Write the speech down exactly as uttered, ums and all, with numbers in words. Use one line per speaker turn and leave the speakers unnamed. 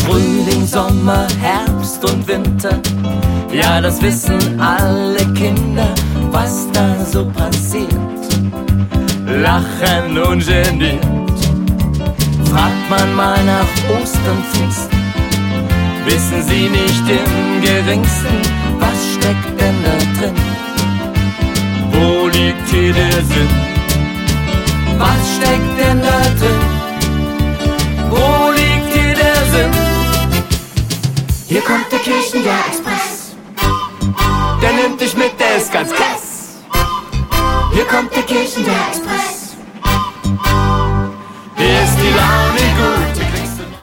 Frühling, Sommer, Herbst und Winter, ja, das wissen alle Kinder, was da so passiert. Lachen ungeniert, fragt man mal nach Ostern, Pfingsten, wissen sie nicht im geringsten, was steckt denn da drin? Wo liegt hier der Sinn? Was steckt denn da drin? Wo liegt hier der Sinn? Hier kommt der Kirchenjahr-Express.